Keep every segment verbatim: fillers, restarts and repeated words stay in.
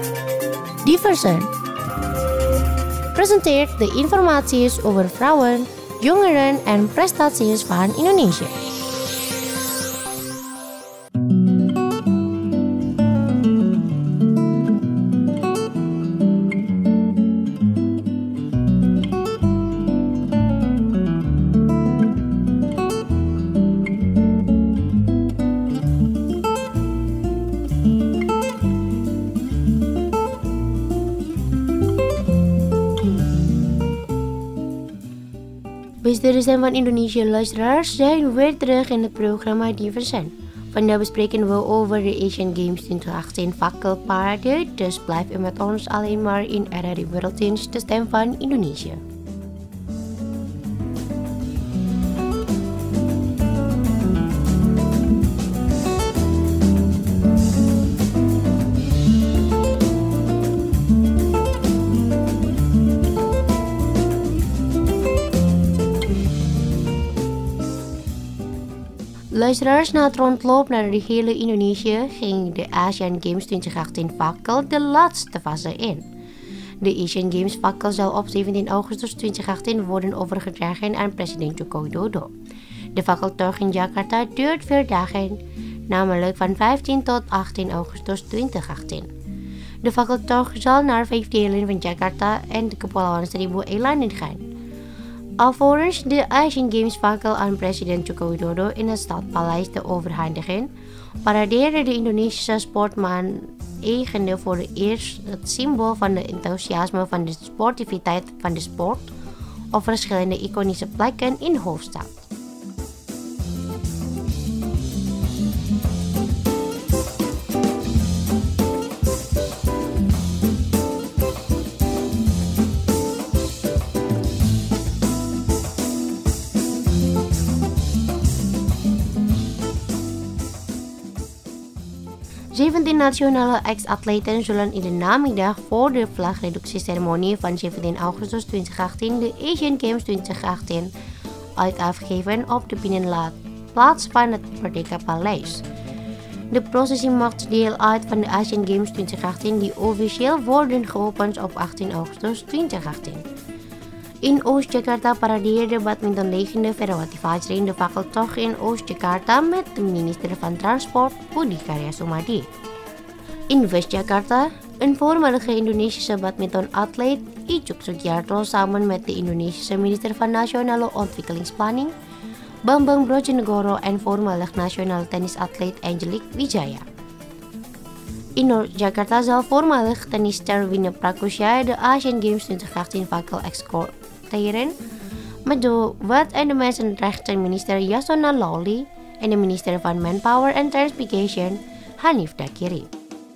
Diversen presenteert de informaties over vrouwen, jongeren en prestaties van Indonesië. Beste recent van Indonesië luisteraars, zijn weer terug in het programma Diversen. Vandaag bespreken we over de Asian Games twintig achttien fakkelparade, dus blijf u met ons alleen maar in R R I Werelddienst, de stem van Indonesië. Luisteraars, na het rondloop naar de hele Indonesië ging de Asian Games twintig achttien fakkel de laatste fase in. De Asian Games fakkel zal op zeventien augustus twintig achttien worden overgedragen aan president Joko Widodo. De fakkeltocht in Jakarta duurt vier dagen, namelijk van vijftien tot achttien augustus twintig achttien. De fakkeltocht zal naar vijf delen van Jakarta en de Kepulauan Seribu eilanden gaan. Alvorens de Asian Games fakkel aan president Joko Widodo in het Stadpaleis te overhandigen, paradeerde de Indonesische sportman eigende voor het eerst het symbool van de enthousiasme van de sportiviteit van de sport op verschillende iconische plekken in de hoofdstad. zeventien nationale ex-atleten zullen in de namiddag voor de vlagreductieceremonie van zeventien augustus twintig achttien de Asian Games twintig achttien uit afgeven op de binnenplaats van het Merdeka Paleis. De processie maakt deel uit van de Asian Games twintig achttien die officieel worden geopend op achttien augustus twintig achttien. In Oost-Jakarta paradeerde badmintonlegende Ferawati Fajri in de fakkeltocht in Oost-Jakarta met de minister van Transport Budi Karya Sumadi. In West-Jakarta, een voormalige Indonesische badmintonatleet Icuk Sugiarto samen met de Indonesische minister van Nationale Ontwikkelingsplanning Bambang Brojonegoro en voormalig nationale tennisatleet Angelique Wijaya. In Noord-Jakarta zal voormalig tennisster Wina Prakusya de Asian Games twintig achttien fakkel escorteren met de Wet- en de Mensenrechtenminister Yasona Lawli en de minister van Manpower and Transportation Hanif Dakiri.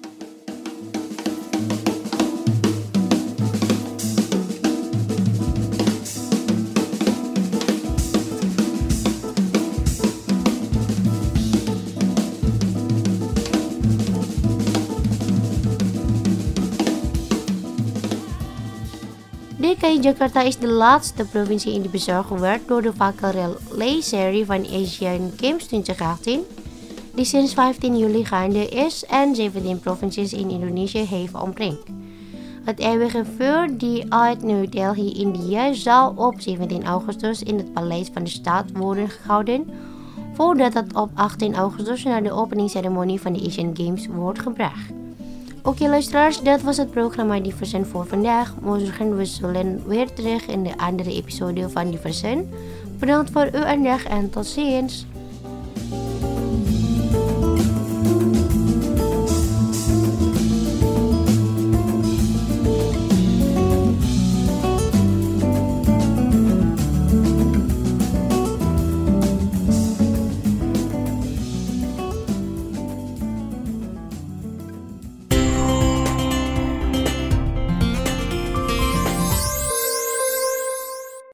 D K I Jakarta is de laatste provincie die bezorgd werd door de fakkelrelay-serie van Asian Games twintig achttien, die sinds vijftien juli gaande is en zeventien provincies in Indonesië heeft omringd. Het eeuwige vuur die uit New Delhi, India, zal op zeventien augustus in het paleis van de stad worden gehouden, voordat het op achttien augustus naar de openingsceremonie van de Asian Games wordt gebracht. Oké okay, luisteraars, dat was het programma Diversen voor vandaag. Morgen we zullen weer terug in de andere episode van Diversen. Bedankt voor uw aandacht en tot ziens.